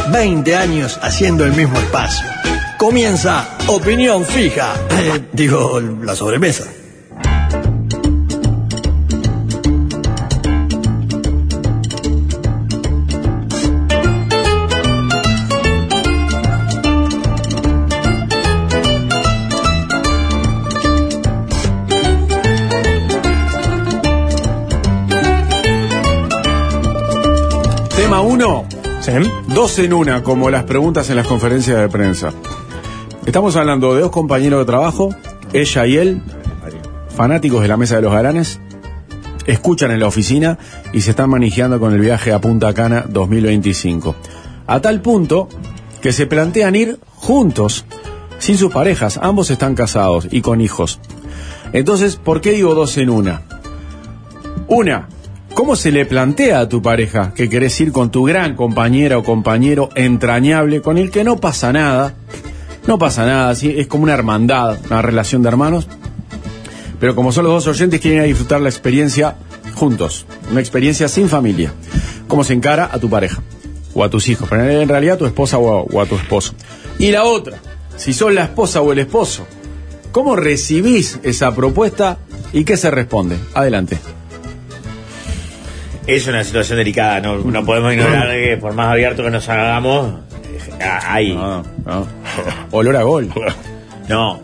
20 años haciendo el mismo espacio. Comienza Opinión Fija. Digo, la sobremesa. Tema 1, ¿sí? 2 en 1, como las preguntas en las conferencias de prensa. Estamos hablando de 2 compañeros de trabajo, ella y él, fanáticos de la Mesa de los Galanes, escuchan en la oficina y se están manejando con el viaje a Punta Cana 2025. A tal punto que se plantean ir juntos, sin sus parejas. Ambos están casados y con hijos. Entonces, ¿por qué digo 2 en 1? Una, ¿cómo se le plantea a tu pareja que querés ir con tu gran compañera o compañero entrañable, con el que no pasa nada? No pasa nada, ¿sí? Es como una hermandad, una relación de hermanos. Pero como son los 2 oyentes, quieren disfrutar la experiencia juntos. Una experiencia sin familia. ¿Cómo se encara a tu pareja? O a tus hijos, pero en realidad a tu esposa o a tu esposo. Y la otra, si sos la esposa o el esposo, ¿cómo recibís esa propuesta y qué se responde? Adelante. Es una situación delicada, no podemos ignorar que por más abierto que nos hagamos, hay... No. Olor a gol. No.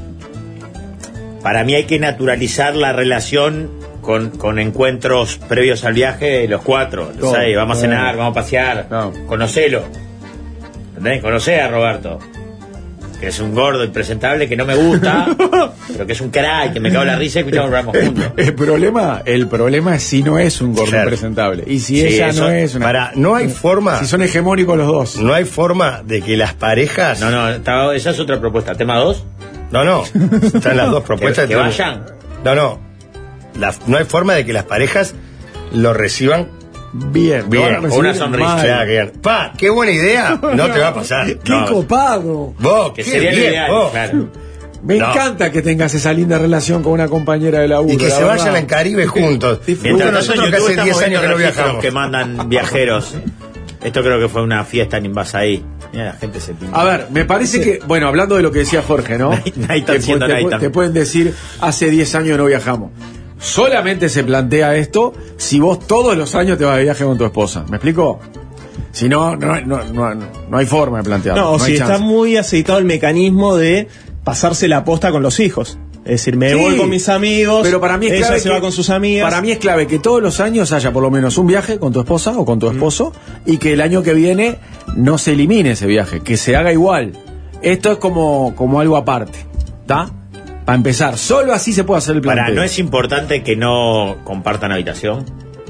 Para mí hay que naturalizar la relación con encuentros previos al viaje, los 4, los 6, vamos a cenar, vamos a pasear, conocelo. ¿Entendés? Conocé a Roberto, que es un gordo impresentable que no me gusta, pero que es un crack, que me cago en la risa y escuchamos un programa juntos. El problema es si no es un gordo impresentable. Y si ella no es una... no hay forma... Si son hegemónicos los dos. No hay forma de que las parejas... No, esa es otra propuesta. ¿Tema 2? No. Están las 2 propuestas. Que vayan. No hay forma de que las parejas lo reciban bien. Una sonrisa. ¡Qué buena idea! No te va a pasar. ¡Qué copado! Vos, que sería lo ideal, claro. Me encanta que tengas esa linda relación con una compañera de laburo. Y que se vayan al Caribe juntos. Mientras nosotros que hace 10 años que no viajamos. Que mandan viajeros. Esto creo que fue una fiesta en Invasaí. Mira, la gente se pinta. A ver, me parece que, bueno, hablando de lo que decía Jorge, ¿no? Te pueden decir, hace 10 años no viajamos. Solamente se plantea esto si vos todos los años te vas de viaje con tu esposa. ¿Me explico? Si no hay forma de plantearlo. No, si está muy aceitado el mecanismo de pasarse la posta con los hijos. Es decir, me voy con mis amigos, pero para mí es ella se va con sus amigas. Para mí es clave que todos los años haya por lo menos un viaje con tu esposa o con tu esposo y que el año que viene no se elimine ese viaje, que se haga igual. Esto es como algo aparte, ¿está? Para empezar, solo así se puede hacer el planteo. ¿No es importante que no compartan habitación?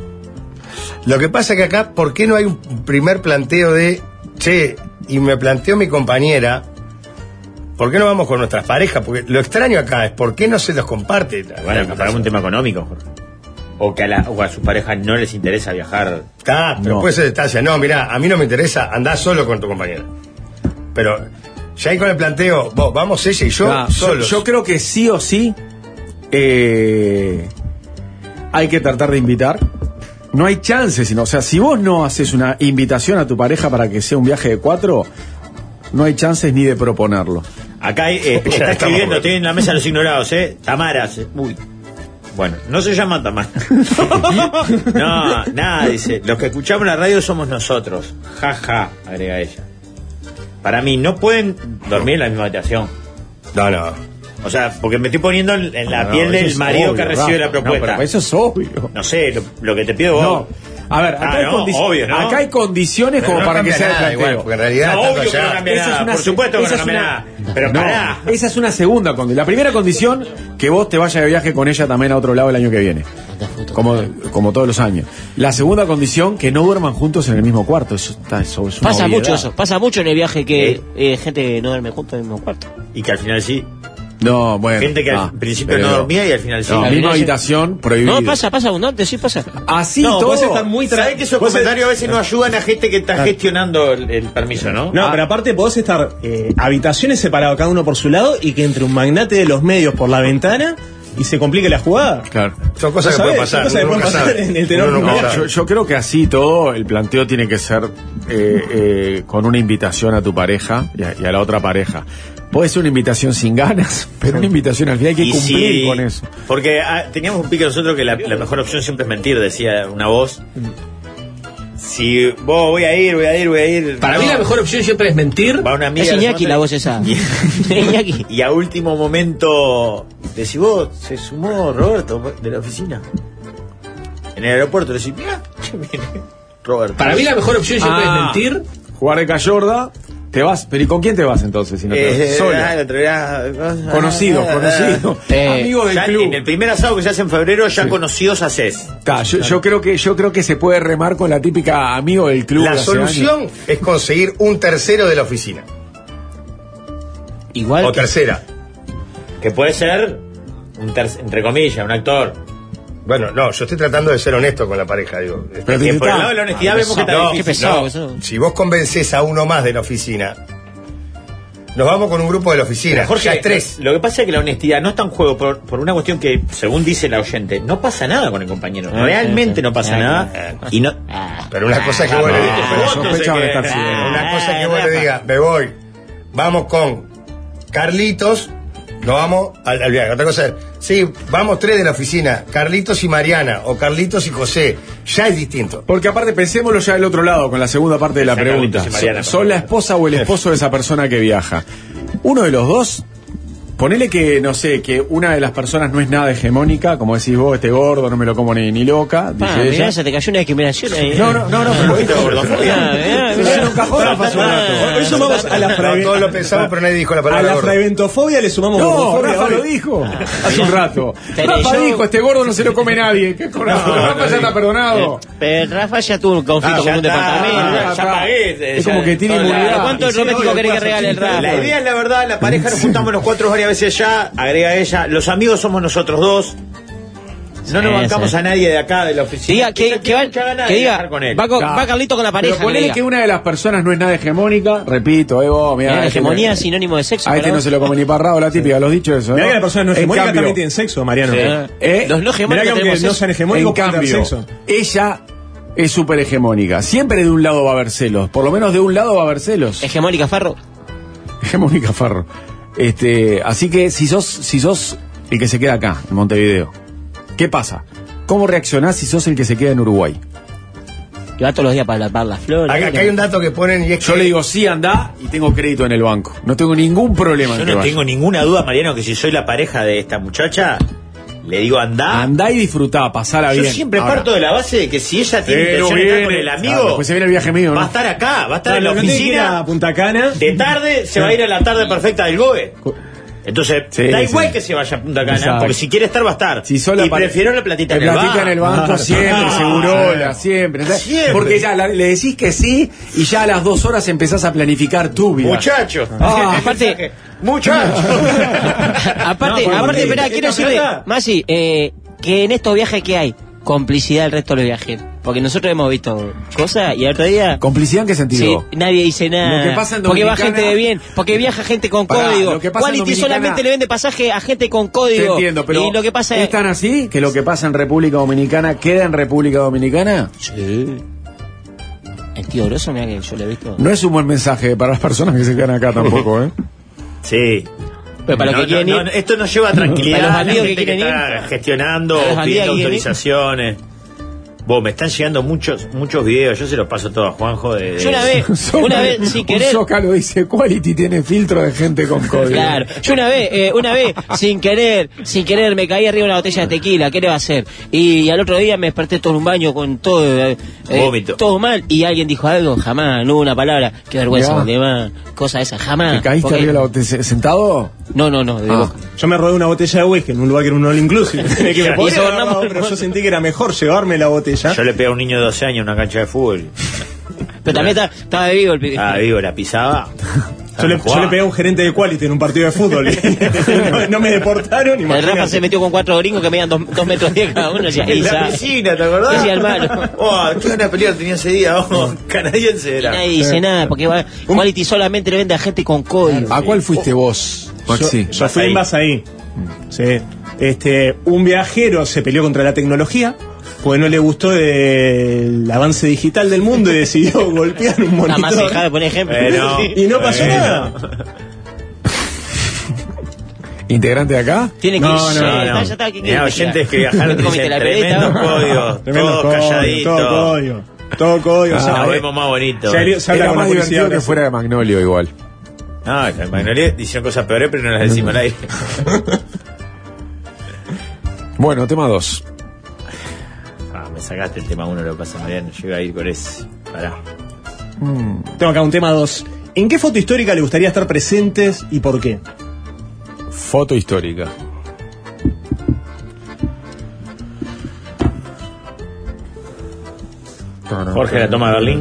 Lo que pasa es que acá, ¿por qué no hay un primer planteo de, y me planteó mi compañera, ¿por qué no vamos con nuestras parejas? Porque lo extraño acá es, ¿por qué no se los comparte? Bueno, para un tema económico, Jorge. O que a sus parejas no les interesa viajar. Pero puede ser detalle. No, mirá, a mí no me interesa, andá solo con tu compañera. Pero... ya ahí con el planteo, vamos ella y yo solos. Yo creo que sí o sí hay que tratar de invitar. No hay chance, sino, o sea, si vos no haces una invitación a tu pareja para que sea un viaje de 4, no hay chances ni de proponerlo. Acá está escribiendo, estoy en la mesa de los ignorados, Tamara. Uy. Bueno, no se llama Tamara. No, nada, dice. Los que escuchamos la radio somos nosotros. Ja, agrega ella. Para mí, no pueden dormir en la misma habitación. No. O sea, porque me estoy poniendo en la piel del marido que recibe la propuesta. Pero eso es obvio. No sé, lo que te pido vos. A ver, acá hay condiciones como para que sea el planteo. Igual, porque en realidad obvio que no cambia nada. Por supuesto que no cambia nada. Pero pará. Esa es una segunda condición. La primera condición, que vos te vayas de viaje con ella también a otro lado el año que viene. Como todos los años. La segunda condición, que no duerman juntos en el mismo cuarto. Eso es una pasa obviedad. mucho eso. Pasa mucho en el viaje que gente no duerme juntos en el mismo cuarto. Y que al final sí. No, bueno. Gente que al principio no dormía y al final sí. La misma habitación prohibida. No, pasa abundante, sí pasa. Así no, todo. ¿Sabés que esos comentarios a veces no ayudan a gente que está gestionando el permiso, no? No, pero aparte podés estar habitaciones separadas cada uno por su lado y que entre un magnate de los medios por la ventana y se complique la jugada. Claro. Son cosas que pueden pasar. Son cosas que pueden pasar en el tenor. Yo creo que así todo, el planteo tiene que ser con una invitación a tu pareja y a la otra pareja. Puede ser una invitación sin ganas, pero una invitación al final hay que cumplir con eso. Porque teníamos un pique nosotros que la mejor opción siempre es mentir, decía una voz. Si vos voy a ir. Para mí la mejor opción siempre es mentir. Va una amiga. Es Iñaki la voz esa. Iñaki. Y a último momento decís vos, se sumó Roberto de la oficina. En el aeropuerto decís, mira, viene Roberto. Para mí la mejor opción siempre es mentir. Jugar de Cayorda, te vas, pero ¿y con quién te vas entonces? Si no te vas? Solo. Conocido. Amigo del club. En el primer asado que se hace en febrero, ya conocidos haces. Yo creo que se puede remar con la típica amigo del club. La solución es conseguir un tercero de la oficina. Igual. O tercera. Que puede ser, entre comillas, un actor. Bueno, no, yo estoy tratando de ser honesto con la pareja, digo. Pero Que por el lado de la honestidad vemos que está Qué difícil. pesado eso. Si vos convencés a uno más de la oficina, nos vamos con un grupo de la oficina. Jorge, ya es 3. Lo que pasa es que la honestidad no está en juego por una cuestión que, según dice la oyente, no pasa nada con el compañero. Realmente no pasa nada. Y no. Pero una cosa es que vos le digas, pero sospechaba de estar ciego. una cosa es que vos le digas, me voy, vamos con Carlitos, nos vamos al viaje. Otra cosa es, sí, vamos 3 de la oficina, Carlitos y Mariana, o Carlitos y José. Ya es distinto. Porque aparte pensémoslo ya del otro lado, con la segunda parte de la pregunta. Carlitos y Mariana, ¿Son la esposa o el esposo de esa persona que viaja? Uno de los dos, ponele que, no sé, que una de las personas no es nada hegemónica, como decís vos, este gordo, no me lo como ni loca, dice ella. Mirá, se te cayó una discriminación ahí. No, pero lo dijo gordofobia. en un cajón hace un rato. Hoy sumamos a la No, todos lo pensamos, pero nadie dijo la A palabra la gordo. fraeventofobia le sumamos No, gordofobia. Rafa hoy. lo dijo hace un rato. Pero Rafa yo- dijo, este gordo no se lo come nadie. ¿Qué corazón? Rafa ya está perdonado. Pero Rafa ya tuvo un conflicto con un ya departamento. ya pagué. Es como que tiene inmunidad. ¿Cuánto doméstico querés que regale el Rafa? La idea es la verdad, la pareja nos juntamos los 4 varias veces ya, agrega ella, los amigos somos nosotros 2. No nos bancamos a nadie de acá de la oficina. Diga que diga, con él. va Carlito con la pareja. Pero ponele que una de las personas no es nada hegemónica, repito, vos, mirá. La este hegemonía no- es sinónimo de sexo. A este ¿verdad? no se lo come ni parrado, la típica, los dichos eso, ¿no? Mirá que las personas no En hegemónicas cambio- también tienen sexo, Mariano. Sí. Los no Mirá hegemónicos que aunque tenemos no sexo. sean En hegemónicos pueden tener cambio, sexo. ella es súper hegemónica. Siempre de un lado va a haber celos. Por lo menos de un lado va a haber celos. Hegemónica Farro. Hegemónica Farro. Así que si sos el que se queda acá, en Montevideo, ¿qué pasa? ¿Cómo reaccionás si sos el que se queda en Uruguay? Que va todos los días para lapar las flores. Acá hay un dato que ponen y es Yo que le digo, sí, andá, y tengo crédito en el banco. No tengo ningún problema en Yo que no vaya. tengo ninguna duda, Mariano, que si soy la pareja de esta muchacha, le digo andá. Andá y disfrutá, pasala Yo bien. siempre Ahora, parto de la base de que si ella tiene pero intención de estar viene, con el claro, amigo, después se viene el viaje mío, ¿no? va a estar acá, va a estar en la No tiene que ir a oficina. Punta Cana. De tarde se va a ir a la tarde perfecta del GOE. Entonces, Sí, da igual sí. que se vaya a Punta Cana, Exacto. porque si quiere estar, va a estar. Si sola y prefiero la platita en el platita en el banco Claro. siempre, segurola, siempre. Siempre. Porque ya le decís que sí y ya a las 2 horas empezás a planificar tu vida. Muchacho. Aparte, Muchacho. aparte, esperá, quiero decirle, plata. Masi, que en estos viajes que hay, complicidad del resto de los viajeros. Porque nosotros hemos visto cosas y el otro día. ¿Complicidad en qué sentido? Sí, nadie dice nada. Lo que pasa en porque va Dominicana- gente de bien, porque viaja gente con Pará, código. lo que pasa en Quality Dominicana- solamente le vende pasaje a gente con Te código. entiendo, pero y lo que pasa ¿es tan así que lo que pasa en República Dominicana queda en República Dominicana? Sí. El tío Grosso, mira que yo lo he visto. No es un buen mensaje para las personas que se quedan acá tampoco, ¿eh? Sí. Pero para los que quieren ir. Esto nos lleva a tranquilidad. Para los a la bandidos gente que quieren está gestionando, Para los bandidos pidiendo que quieren ir. autorizaciones. Vos, me están llegando muchos videos, yo se los paso todos a Juanjo de... Yo una vez sin querer. Un Zócalo dice, Quality tiene filtro de gente con código. Claro, yo una vez, sin querer, me caí arriba de una botella de tequila, ¿qué le va a hacer? Y al otro día me desperté todo en un baño con todo, Vómito. todo mal, y alguien dijo algo, jamás, no hubo una palabra, qué vergüenza, Ya. demás, cosa esa, jamás. ¿Te caíste Porque- arriba de la botella sentado? No, de boca. Yo me robé una botella de whisky en un lugar que era un all inclusive. Que me Y podría eso haber ganamos. robado, pero yo sentí que era mejor llevarme la botella. Yo le pegué a un niño de 12 años en una cancha de fútbol. Pero también estaba de vivo el pibe. Ah, digo, la pisaba. Yo le pegué a un gerente de Quality en un partido de fútbol. no me deportaron. El imagínate. Rafa se metió con 4 gringos que medían 2 metros 10 cada uno. Decía, En la "Isa". piscina, ¿te acordás? Decía el malo. Oh, qué buena pelea tenía ese día, canadiense Y era. nadie dice nada, porque Quality solamente le vende a gente con código. ¿A cuál fuiste vos, Maxi? Yo fui en Basaí. Sí. Un viajero se peleó contra la tecnología porque no le gustó el avance digital del mundo y decidió golpear un monitor. Nada más dejar de poner ejemplo. Y no pasó nada. ¿Integrante de acá? Tiene que No, ir. no, Ya está, ¿qué Mirá, quieres oyentes que viajaron Comiste dicen la tremendo peleta. código, todos calladitos. Todo código. Nos vemos más bonito. Se habla Era con la más policía divertido que ahora. fuera de Magnolio igual. No, en Magnolia hicieron cosas peores, pero no las decimos al aire. Bueno, tema 2. Me sacaste el tema 1, lo que pasa, Mariano. Yo iba a ir con ese. Pará. Tengo acá un tema 2. ¿En qué foto histórica le gustaría estar presentes y por qué? Foto histórica. Jorge, la toma de Berlín.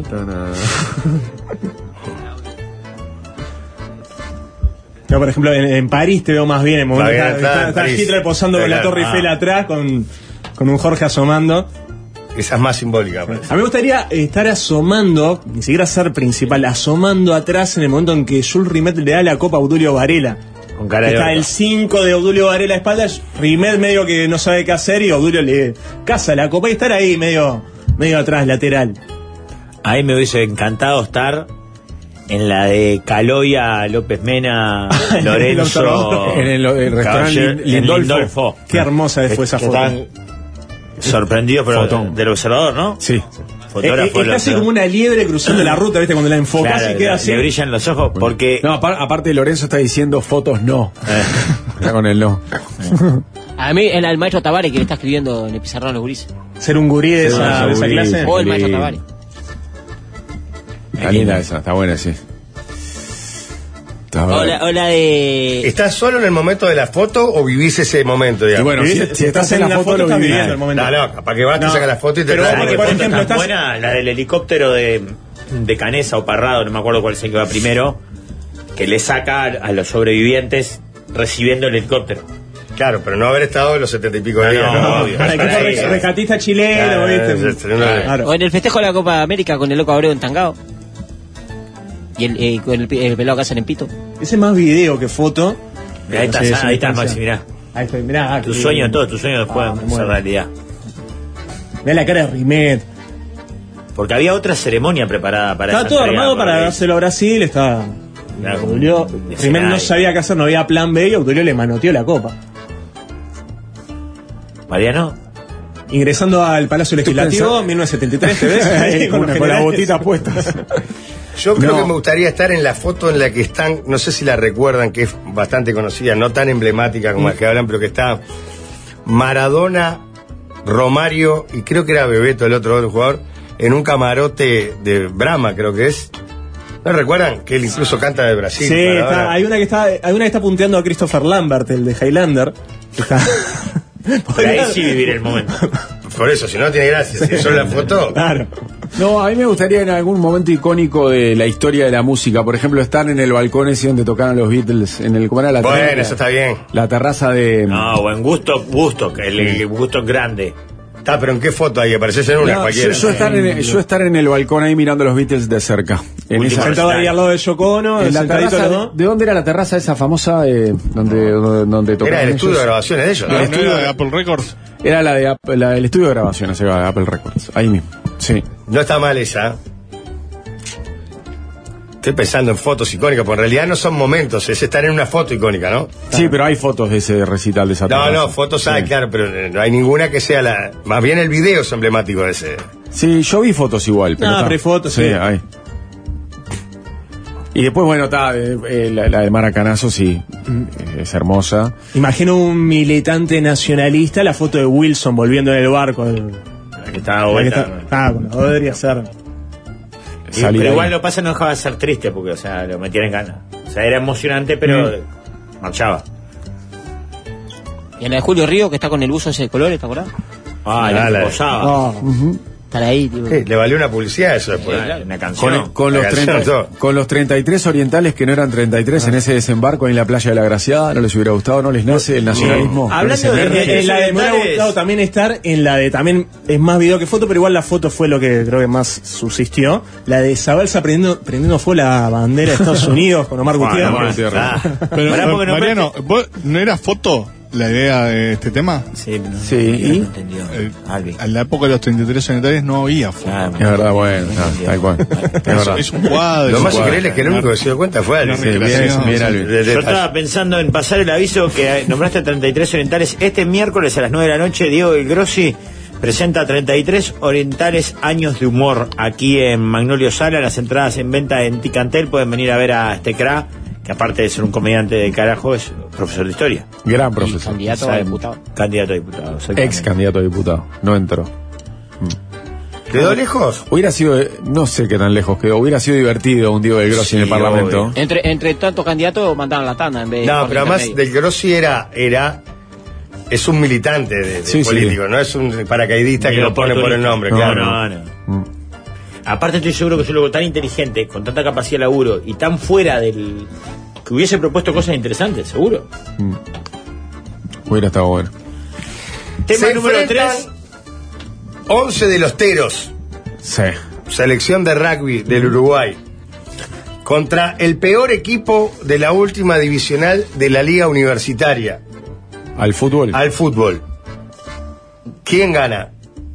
No, por ejemplo, en París te veo más bien. En el momento Está bien, está en París. Hitler posando con la Claro. Torre Eiffel atrás con un Jorge asomando. Esa es más simbólica. A mí me gustaría estar asomando, ni siquiera ser principal, asomando atrás en el momento en que Jules Rimet le da la copa a Obdulio Varela. Con cara de Está orto. el 5 de Obdulio Varela a espaldas, Rimet medio que no sabe qué hacer y Obdulio le caza la copa y estar ahí medio atrás, lateral. A mí me hubiese encantado estar en la de Caloya, López Mena, Lorenzo. En el restaurante Caballero- en Lindolfo. Qué hermosa fue esa Que foto. estaban sorprendidos pero Fotón. del observador, ¿no? Sí. Fotógrafo Es casi como una liebre cruzando la ruta, ¿viste? Cuando la enfocas Claro, y queda así. le brillan los ojos porque No, aparte Lorenzo está diciendo fotos no. Está con el no. A mí, el maestro Tavares que le está escribiendo en el pizarrón a los gurises. Ser un gurí de esa gurí. clase. O el Qué maestro lindo. Tavares. Está linda esa, está buena, sí. Está O buena. la de... ¿Estás solo en el momento de la foto o vivís ese momento, Y digamos? bueno, si estás en la foto, lo estás vivís. viviendo el momento. No, capaz que vas, te No. sacas la foto y te Pero traes. porque, ¿Qué por foto ejemplo, tan estás- buena? La del helicóptero de Canesa o Parrado, no me acuerdo cuál es el que va primero, que le saca a los sobrevivientes recibiendo el helicóptero. Claro, pero no haber estado en los 70 y pico de No, días. no, obvio. Para el equipo Ahí, rescatista chileno, Claro, ¿viste? Claro. O en el festejo de la Copa América con el loco Abreu entangado. Y con el pelado Casa en Pito. Ese es más video que foto. Ahí está, Sí, es una ahí está, instancia. Maxi, mirá. Ahí estoy, mirá. Tu sueño, todo tu sueño pueden me ser muero. realidad. Mirá la cara de Rimet. Porque había otra ceremonia preparada para Estaba esa todo entrega, armado para porque- dárselo a Brasil. Estaba. Claro, como Obdulio, de Rimet escenario. no sabía qué hacer, no había plan B y Obdulio le manoteó la copa. Mariano, Ingresando al Palacio Legislativo, 1973, ¿te ves? Ahí, con los las generales. botitas puestas. Yo creo No. que me gustaría estar en la foto en la que están, no sé si la recuerdan, que es bastante conocida, no tan emblemática como las que hablan, pero que está Maradona, Romario y creo que era Bebeto, el otro jugador, en un camarote de Brahma, creo que es. ¿No recuerdan? Que él incluso canta de Brasil. Sí, Maradona. hay una que está punteando a Christopher Lambert, el de Highlander. Que está... por ahí sí vivir el momento. Por eso, si no tiene gracia, si es solo la foto. Claro. No, a mí me gustaría en algún momento icónico de la historia de la música, por ejemplo, estar en el balcón ese donde tocaron los Beatles, en el, ¿cómo era la Bueno, terraza? eso está bien. La terraza de... No, buen gusto, que el gusto es grande. Está, pero ¿en qué foto hay? Apareces en una, No, cualquiera. yo estar en el balcón ahí mirando los Beatles de cerca. En Último esa, Sentado ahí al lado de Yoko Ono, en la sentaditos terraza, los dos. ¿de dónde era la terraza esa famosa donde tocaron Era el estudio ellos? de grabaciones de ellos, El ¿no? estudio de Apple Records. Era la de el estudio de grabaciones de Apple Records, ahí mismo. Sí. No está mal esa. Estoy pensando en fotos icónicas, porque en realidad no son momentos, es estar en una foto icónica, ¿no? Sí, pero hay fotos de ese recital de esa No, terraza. no, fotos hay, Sí. claro, pero no hay ninguna que sea la... Más bien el video es emblemático de ese. Sí, yo vi fotos igual. Pero No, está. pero hay fotos, sí. hay. Y después, bueno, está la de Maracanazo, sí, es hermosa. Imagino un militante nacionalista, la foto de Wilson volviendo en el barco. La que estaba La que vuelta. está- bueno, debería ser. Salir Pero ahí. igual lo pasa no dejaba de ser triste porque, o sea, lo metían en ganas. O sea, era emocionante, pero marchaba. Y en la de Julio Río, que está con el buzo ese de colores, ¿te acordás? Ah, Ah, la la- posaba. No. Estar ahí, tipo. Le valió una publicidad eso después. Una canción. Con los La canción, 30 todo. con los 33 orientales que no eran 33 en ese desembarco en la playa de la Graciada, ¿no les hubiera gustado? ¿No les nace el nacionalismo? Hablando ¿No les de- emerge? En la de me hubiera orientales. gustado también estar en la de también es más video que foto, pero igual la foto fue lo que creo que más subsistió. La de Zabalza prendiendo fuego la bandera de Estados Unidos con Omar Gutiérrez. Gutiérrez. Ah, Pero, pará, porque no Mariano, ¿vos no era foto? la idea de este tema? Sí, no, Sí, ¿y? no entendió. En la época de los 33 sanitarios no había fútbol. Es verdad, bueno, tal cual. Es verdad. Es un cuadro. Lo es más un increíble es que el único que se dio cuenta fue Alvin. Sí, bien, Alvin. Yo estaba pensando en pasar el aviso que nombraste a 33 orientales. Este miércoles a las 9 de la noche, Diego El Grossi presenta 33 orientales años de humor aquí en Magnolio Sala. Las entradas en venta en Ticantel. Pueden venir a ver a este crack, que aparte de ser un comediante de carajo, es profesor de historia. Gran Y profesor. candidato a diputado. Candidato a diputado. exactamente. Ex candidato a diputado. No entró. ¿Quedó lejos? Hubiera sido, no sé qué tan lejos quedó, hubiera sido divertido un Diego del Grossi en el Sí, Parlamento. obvio. Entre tantos candidatos mandaban la tanda en vez de. No, pero además intermedio. Del Grossi es un militante de Sí, político, sí. no es un paracaidista que Ni lo pone por el nombre, No, claro. No. Aparte estoy seguro que es un loco tan inteligente, con tanta capacidad de laburo y tan fuera del... que hubiese propuesto cosas interesantes, seguro. Hubiera estado bueno. Tema Se número enfrentan 3. 11 de los Teros, Sí. selección de rugby del Uruguay, contra el peor equipo de la última divisional de la Liga Universitaria, Al fútbol. al fútbol. ¿Quién gana?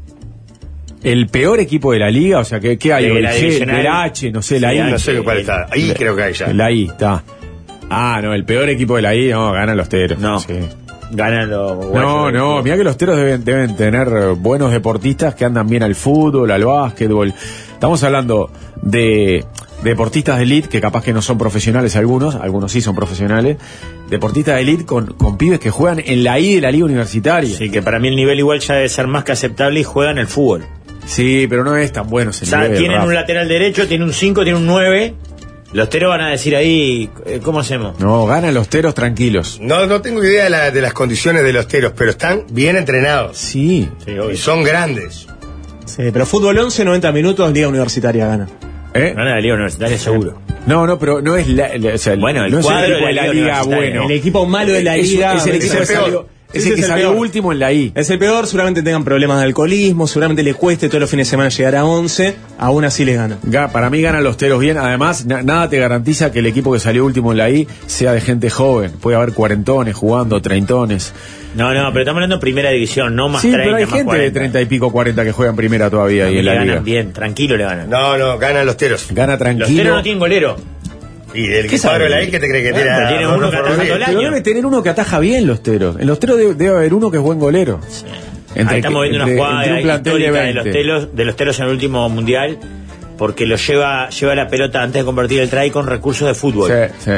El peor equipo de la liga, o sea, ¿qué hay? De El la G, divisional. el H, no sé, la Sí, I. No sé cuál está. Ahí creo que hay ya. La I está. Ah, no, el peor equipo de la I, no, ganan los Teros. No. Sí. Ganan los... No, mira que los Teros deben tener buenos deportistas que andan bien al fútbol, al básquetbol. Estamos hablando de deportistas de elite, que capaz que no son profesionales algunos sí son profesionales, deportistas de elite con pibes que juegan en la I de la liga universitaria. Sí, que para mí el nivel igual ya debe ser más que aceptable y juegan el fútbol. Sí, pero no es tan bueno ese O sea, nivel, tienen Rafa. un lateral derecho, tienen un 5, tienen un 9. Los Teros van a decir ahí, ¿cómo hacemos? No, ganan los Teros tranquilos. No tengo idea de las condiciones de los Teros, pero están bien entrenados. Sí. Sí, obvio. Y son grandes. Sí, pero fútbol 11, 90 minutos, Liga Universitaria gana. Gana la Liga Universitaria seguro. No, pero no es o sea, Bueno, el no es cuadro el equipo de de la la Liga liga Universitaria. bueno. El equipo malo de la Liga. Es el equipo que salió, es el que salió último en la I. Es el peor, seguramente tengan problemas de alcoholismo, seguramente le cueste todos los fines de semana llegar a 11, aún así les gana. Para mí ganan los Teros bien. Además, nada te garantiza que el equipo que salió último en la I sea de gente joven. Puede haber cuarentones jugando, treintones. No, pero estamos hablando de primera división, no más Sí, 30, pero hay más gente 40. de 30 y pico, 40 que juegan primera todavía ahí Y en le la ganan liga. bien, tranquilo le ganan. No, ganan los Teros. Gana Los tranquilo. Teros no tienen golero. Y el ¿Qué cuadro de la sabe? I, ¿qué te cree que tiene? pero tiene uno que ataja todo el Pero año. debe tener uno que ataja bien los Teros. En los Teros debe haber uno que es buen golero. Ahí estamos viendo una jugada entre un plantel de histórica 20. de los Teros en el último mundial, porque lo lleva la pelota antes de convertir el try con recursos de fútbol. Sí.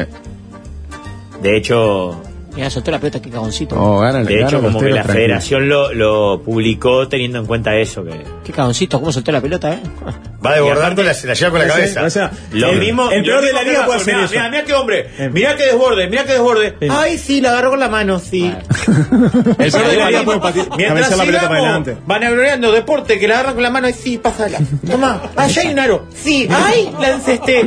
De hecho, Mira, soltó la pelota, qué cagoncito. No, ganan de hecho los como que Teros la tranquilo. federación lo publicó teniendo en cuenta eso. Qué cagoncito, cómo soltó la pelota, Va desbordando, Y aparte- se la lleva con la cabeza. O sea, Lo mismo, el peor lo de la mismo liga que puede Rafa, hacer mirá, eso. mirá qué hombre, mirá qué desborde. Ay, sí, la agarró con la mano, sí. El peor de la liga puede Mientras cabecear la pelota para sigamos adelante. vanagloriando deporte, que la agarran con la mano, y sí, pásala. Toma, allá hay un aro. Sí, ay, la encesté.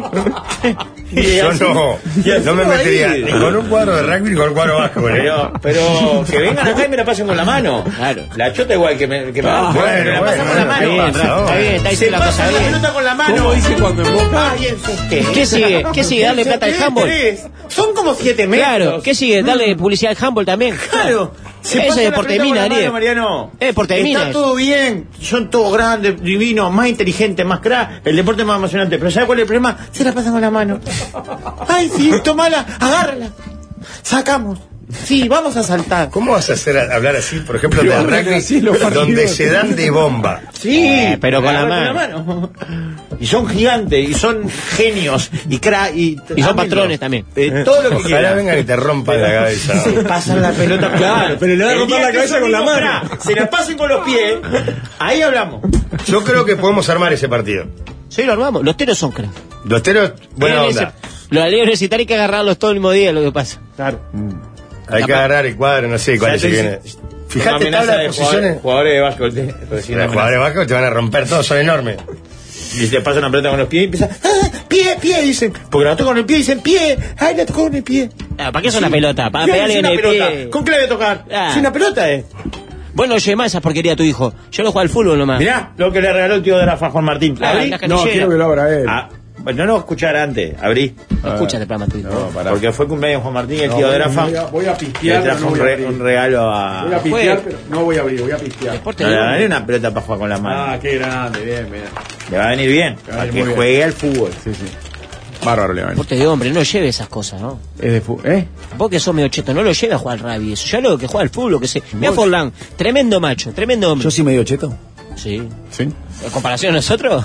Yo no me metería ni con un cuadro de rugby ni con un cuadro vasco. Pero que vengan acá y me la pasen con la mano. Claro. La chota igual que me bueno, me la pasan con la bueno, mano. está bien, Rafa, está bien, está Se diciendo la cosa pasan la bien. pelota con la mano. ¿Cómo dice cuando emboca? Ay, encesté. ¿Qué sigue? ¿Qué sigue? ¿Darle plata al handball? Son como 7 metros. Claro, ¿qué sigue? ¿Darle publicidad al handball también? Claro. Se Ese pasa es la deporte de pelota mina, con la Ariel. mano, Mariano. Es deporte de mina Está eso. todo bien. Son todos grandes, divinos, más inteligentes, más crack. El deporte más emocionante. Pero ¿sabes cuál es el problema? Se la pasan con la mano. Ay, sí, tomala, agárrala. Sacamos. Sí, vamos a saltar. ¿Cómo vas a hacer hablar así, por ejemplo, Pero de hablan así los rugby, partidos. donde se dan de bomba? Sí, pero con la mano. Y son gigantes, y son genios, y crack, y son patrones también. Todo lo que Ojalá quieran. vengan y te rompan la cabeza. Se pasan la pelota. Claro, pero le van a El romper día la que cabeza esos con la mismos mano. crack se la pasen con los pies, ahí hablamos. Yo creo que podemos armar ese partido. Sí, lo armamos. Los Teros son cracks. Los Teros, buena Miren onda. Los de la Liga Universitaria hay que agarrarlos todo el mismo día, lo que pasa. Claro. Hay que agarrar el cuadro, no sé cuál se viene. Fíjate, tabla de posiciones. Jugadores de básquet. Los jugadores vascos te van a romper todos, son enormes. Y te pasan una pelota con los pies y empiezan, pie, dicen. Porque la tocó con el pie, dicen, pie. Ay, la tocó con el pie. ¿Para qué son la pelota? Para ¿Qué pegarle es en una el pelota? pie. ¿Con qué le voy a tocar? Ah. Si una pelota es. Vos no lleves más esa porquería a tu hijo. Yo no juego al fútbol nomás. Mirá lo que le regaló el tío de Rafa, Juan Martín. Ah, ¿La vi? la No, canillera. quiero que lo abra él. Ah, Bueno, no lo escuchar antes, abrí. No escuchas el programa tuyo. No, pará. Porque fue cumpleaños Juan Martín y el tío de Rafa. Voy a Le pistear, trajo pero no voy a abrir. un regalo a. Voy a pistear, pero no voy a abrir, voy a pistear. Deporte No, de le hombre. daré una pelota para jugar con la mano. Ah, qué grande, bien. Le va a venir bien. Le va a Para venir que muy bien. juegue al fútbol. Sí. Bárbaro, le va a venir. Deporte de hombre, no lleve esas cosas, ¿no? Es de fútbol. ¿Eh? Vos que sos medio cheto, no lo lleve a jugar al rugby, eso. Ya lo que juega al fútbol, lo que sé. Mira Forlán, tremendo macho, tremendo hombre. Yo sí medio cheto. Sí. Sí. ¿En comparación a nosotros?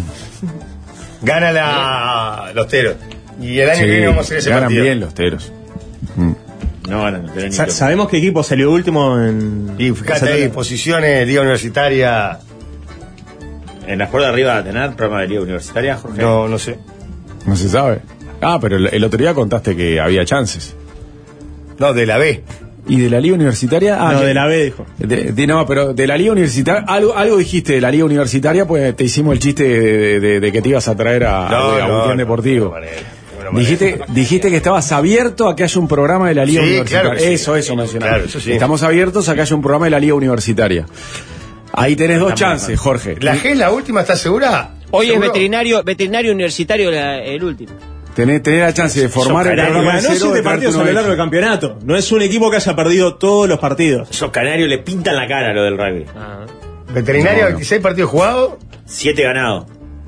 Gana los teros. Y el año que viene vamos a hacer ese ganan partido. bien los teros. No van a tener ni tiempo. ¿Sabemos qué equipo salió último en...? Y fíjate ahí, posiciones, Liga Universitaria. ¿En la puerta de arriba va a tener programa de Liga Universitaria, Jorge? No sé. No se sabe. Ah, pero el otro día contaste que había chances. No, de la B. ¿Y de la Liga Universitaria? No, de la B, dijo. No, pero de la Liga Universitaria, algo dijiste de la Liga Universitaria, pues te hicimos el chiste de que te ibas a traer a Agustín Deportivo. Dijiste que estabas abierto a que haya un programa de la Liga Sí, Universitaria. claro que sí. Eso mencionaste. Claro, eso sí. Estamos abiertos a que haya un programa de la Liga Universitaria. Ahí tenés dos chances, Jorge. ¿La G es la última, estás segura? Hoy es ¿Seguro? veterinario universitario el último. Tenés la chance de formar el Ganó programa de cero, 7 de partidos traerte a lo uno largo del extra. campeonato. No es un equipo que haya perdido todos los partidos. Esos canarios le pintan la cara a lo del rugby. Veterinaria, 26 partidos jugados, 7 ganados.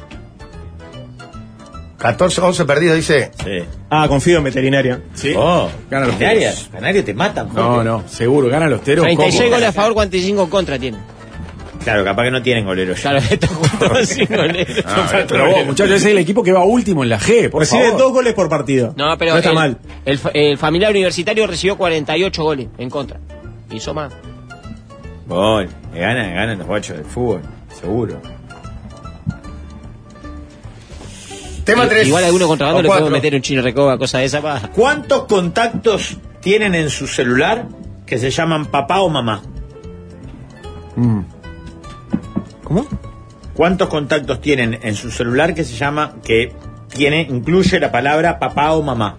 11 perdidos, dice. Sí. Confío en veterinaria. Sí. Oh, Gana los Canarias. Canarios te matan, Jorge. No, seguro, ganan los teros. 36 ¿cómo? goles a favor, 45 en contra tiene. Claro, capaz que no tienen goleros. Claro, estos jugadores sin goleros. Pero vos, muchachos, ese es el equipo que va último en la G, por Recibe favor. 2 goles por partido. No, pero está mal. El familiar universitario recibió 48 goles en contra. Hizo más. Gol. Ganan los guachos del fútbol. Seguro. Tema 3. Igual a uno contrabando o le podemos 4. meter un chino recoba, cosa de esa pa. ¿Cuántos contactos tienen en su celular que se llaman papá o mamá? ¿Cómo? ¿Cuántos contactos tienen en su celular que se llama, incluye la palabra papá o mamá?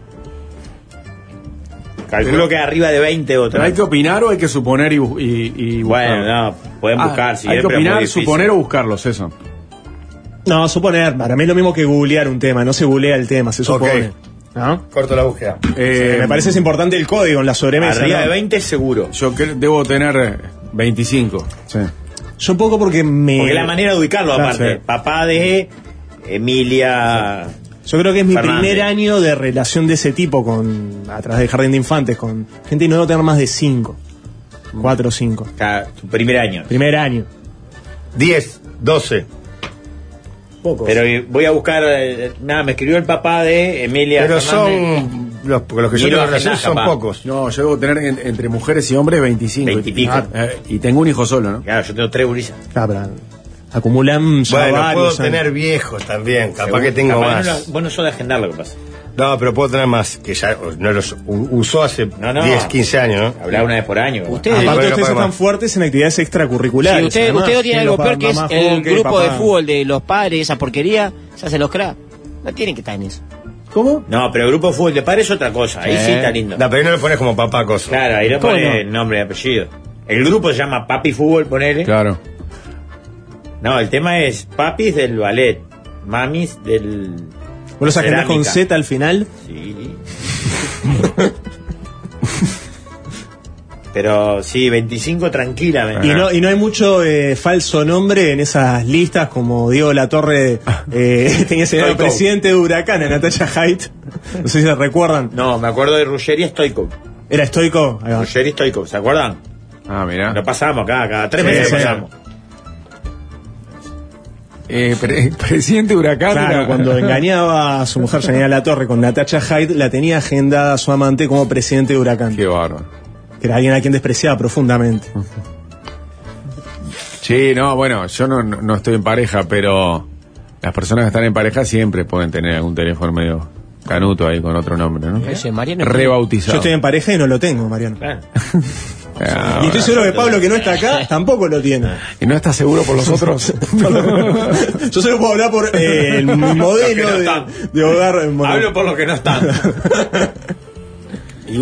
Calculo que arriba de 20 ¿Pero otros. hay que opinar o hay que suponer y buscar? Bueno, no, pueden buscar. Si hay es, que pero es muy opinar, difícil. suponer o buscarlos, eso. No, suponer. Para mí es lo mismo que googlear un tema. No se googlea el tema, se supone. Ok. ¿No? Corto la búsqueda. Me parece es importante el código en la sobremesa. Arriba ¿no? de 20 seguro. Yo debo tener 25. Sí. Yo poco porque Porque la manera de ubicarlo Claro, aparte. sí. Papá de Emilia. Yo creo que es mi Fernández. primer año de relación de ese tipo a través del jardín de infantes con gente y no debo tener más de 5. 4 o 5. Tu primer año. Primer año. 10, 12. Poco. Pero voy a buscar. Me escribió el papá de Emilia. Pero Fernández. son. Los que yo Ni lo tengo relación agendás, son capaz. pocos. No, yo debo tener entre mujeres y hombres 25. 20 y pico. Y tengo un hijo solo, ¿no? Claro, yo tengo 3 gurisas. Pero acumulan ya Bueno, puedo varios años. tener viejos también. Capaz Seguro. que tengo Capaz más. vos no sos de agendar lo que pasa. No, pero puedo tener más. Que ya no los usó hace No. 10, 15 años, ¿no? Hablaba una vez por año. capaz. Ustedes, Aparte bueno, ustedes capaz están más. fuertes en actividades extracurriculares. si usted no tiene Tienen algo los peor que es mamá el hockey, grupo de papá. fútbol de los padres, esa porquería, se hacen los cracks. No tienen que estar en eso. ¿Cómo? No, pero el grupo de fútbol de padres es otra cosa. Ahí sí está lindo. No, pero ahí no le pones como papá cosa. Claro, ahí le ¿Cómo pone no? nombre y apellido. El grupo se llama Papi Fútbol, ponele. Claro. No, el tema es papis del ballet, mamis del. ¿Vos los agendás con cerámica. Z al final? Sí. Pero sí, 25 tranquilamente. Y no hay mucho falso nombre en esas listas, como Diego Latorre tenía ese Stoico. presidente de Huracán, a Natacha Haidt. No sé si se recuerdan. No, me acuerdo de Ruggeri Stoico. Era estoico. Ahí va. Ruggeri Stoico, ¿se acuerdan? Ah, mirá. Lo pasamos cada 3 Sí, meses sí. lo pasamos. Presidente Huracán. Claro, era- cuando engañaba a su mujer Janina Latorre con Natacha Haidt, la tenía agendada a su amante como presidente de Huracán. Qué bárbaro. Que era alguien a quien despreciaba profundamente. Sí, no, bueno, yo no estoy en pareja, pero las personas que están en pareja siempre pueden tener algún teléfono medio canuto ahí con otro nombre, ¿no? Ese Mariano. Yo Rebautizado. estoy en pareja y no lo tengo, Mariano. Claro. Ah, Y estoy seguro que Pablo, que no está acá, tampoco lo tiene. ¿Y no estás seguro por los otros? Yo solo puedo hablar por el modelo no están. de hogar. Hablo por los que no están.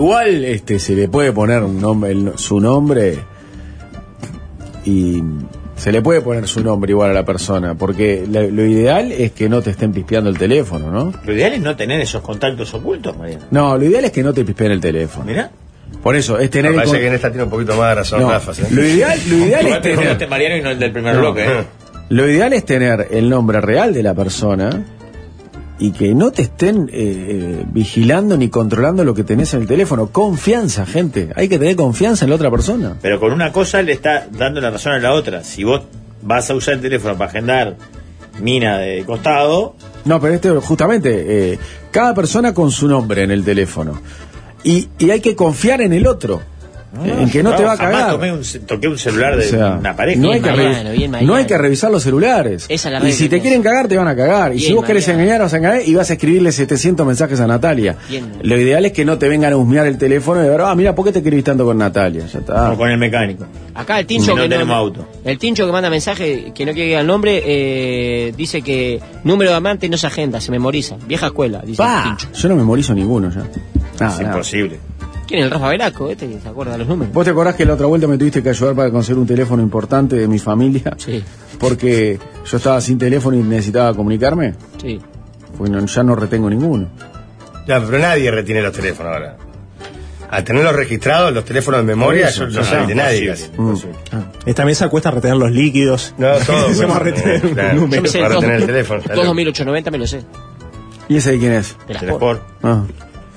Igual se le puede poner un nombre, su nombre y Se le puede poner su nombre igual a la persona, porque lo ideal es que no te estén pispeando el teléfono, ¿no? Lo ideal es no tener esos contactos ocultos, Mariano. No, lo ideal es que no te pispeen el teléfono. Mirá. Por eso, es tener... Me parece que en esta tiene un poquito más de razón, No, Rafa. ¿sí? lo ideal es tener... Mariano y no el del primer No. bloque, Lo ideal es tener el nombre real de la persona y que no te estén vigilando ni controlando lo que tenés en el teléfono. Confianza, gente. Hay que tener confianza en la otra persona. Pero con una cosa le está dando la razón a la otra. Si vos vas a usar el teléfono para agendar mina de costado... No, pero justamente, cada persona con su nombre en el teléfono. Y hay que confiar en el otro. En que no te va a cagar. Toqué un celular de una pareja. No hay que revisar los celulares. Y si te quieren cagar, te van a cagar. Y si vos querés engañar, vas a engañar y vas a escribirle 700 mensajes a Natalia. Lo ideal es que no te vengan a husmear el teléfono y ver, mira, ¿por qué te escribís tanto con Natalia? Ya está. O con el mecánico. Acá el Tincho no tenemos auto. El Tincho que manda mensaje, que no quiere que diga el nombre, dice que número de amante no se agenda, se memoriza. Vieja escuela, dice el Tincho. Yo no memorizo ninguno ya. Es imposible. ¿Quién es el Rafa Velasco? Que se acuerda de los números. ¿Vos te acordás que la otra vuelta me tuviste que ayudar para conseguir un teléfono importante de mi familia? Sí. Porque yo estaba sin teléfono y necesitaba comunicarme. Sí. Pues ya no retengo ninguno. Ya, pero nadie retiene los teléfonos ahora. Al tenerlos registrados, los teléfonos de memoria, yo no sé de nadie. Esta mesa cuesta retener los líquidos. No, todo. Se va a retener un número. Yo me sé para el retener el teléfono. 2890 me lo sé. ¿Y ese de quién es? De la De la Sport. Sport.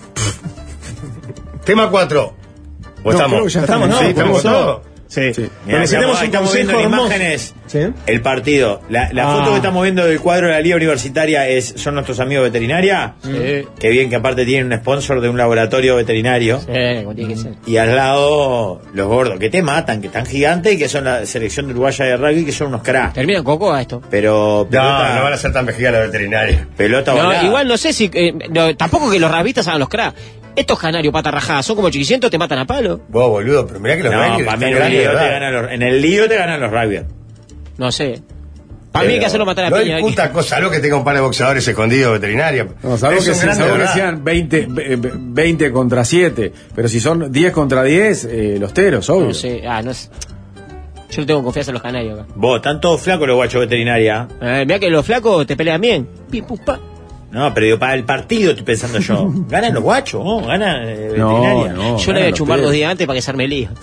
Tema 4. ¿O estamos? creo que ya estamos, estamos. ¿no? ¿Sí? ¿Estamos todos? Sí. Mirá, Necesitamos un estamos consejo viendo en hermoso. imágenes ¿Sí? el partido. La foto que estamos viendo del cuadro de la Liga Universitaria son nuestros amigos veterinaria. Sí. Qué bien que aparte tienen un sponsor de un laboratorio veterinario. Como tiene que ser. Y al lado los gordos, que te matan, que están gigantes y que son la selección de uruguaya de rugby, que son unos cracks. Termina en Cocoa esto. Pero No, no van a ser tan mexicanos veterinarios. pelota No, volada. igual no sé si. Tampoco que los rabistas hagan los cracks. Estos canarios pata rajadas son como chiquicientos, te matan a palo. Vos, boludo, pero mirá que los No, rugby para mí están grandes, ¿verdad? en el lío te ganan los rugby. No sé. Para mí hay que hacerlo matar a no piña. hay puta cosa, algo que tenga un par de boxeadores escondidos veterinarios. No, salvo que sean 20 contra 7. Pero si son 10 contra 10, los teros, obvio. No sé. No sé. Yo no tengo confianza en los canarios acá. Vos, están todos flacos los guachos veterinaria. Mirá que los flacos te pelean bien. Pim, pum, pa. No, pero digo, para el partido estoy pensando yo. Ganan los guachos, ¿no? Gana veterinaria. No, Yo le voy a chumbar 2 días antes para que se arme el lío.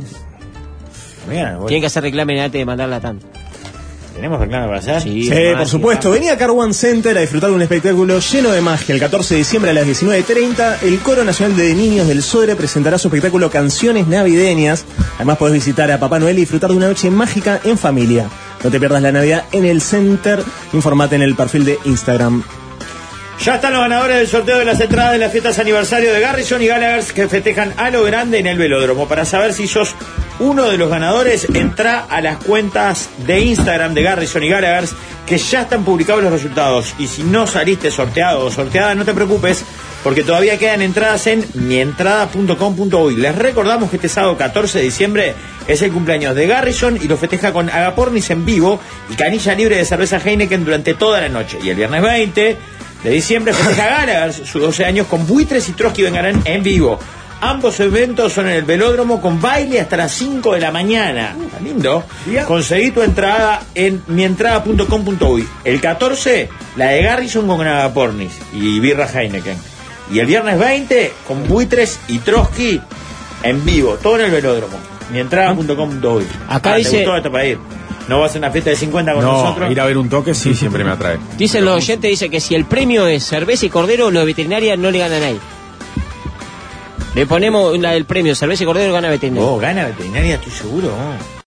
Mirá, Tienen que hacer reclamen antes de mandarla tanto. ¿Tenemos reclamo para hacer? Sí, por supuesto. Vení a Car One Center a disfrutar de un espectáculo lleno de magia. El 14 de diciembre a las 19:30, el Coro Nacional de Niños del Sodre presentará su espectáculo Canciones Navideñas. Además podés visitar a Papá Noel y disfrutar de una noche mágica en familia. No te pierdas la Navidad en el Center. Informate en el perfil de Instagram. Ya están los ganadores del sorteo de las entradas de las fiestas aniversario de Garrison y Gallagher que festejan a lo grande en el velódromo. Para saber si sos uno de los ganadores, entra a las cuentas de Instagram de Garrison y Gallagher, que ya están publicados los resultados. Y si no saliste sorteado o sorteada, no te preocupes, porque todavía quedan entradas en mientrada.com.uy. Les recordamos que este sábado 14 de diciembre es el cumpleaños de Garrison y lo festeja con Agapornis en vivo y canilla libre de cerveza Heineken durante toda la noche. Y el viernes 20 de diciembre festeja Gallagher sus 12 años con Buitres y Trotsky vengarán en vivo. Ambos eventos son en el velódromo con baile hasta las 5 de la mañana. Está lindo. Conseguí tu entrada en mientrada.com.uy. El 14, la de Garrison con Agapornis y birra Heineken. Y el viernes 20, con Buitres y Trotsky en vivo. Todo en el velódromo. Mientrada.com.uy. Acá ¿Te dice... gustó esto para ir? ¿No vas a una fiesta de 50 con nosotros? Ir a ver un toque sí siempre me atrae. Dicen los oyentes, dice que si el premio es cerveza y cordero, los veterinarios no le ganan a nadie. Le ponemos la del premio cerveza y cordero, gana veterinaria. Gana veterinaria, estoy seguro.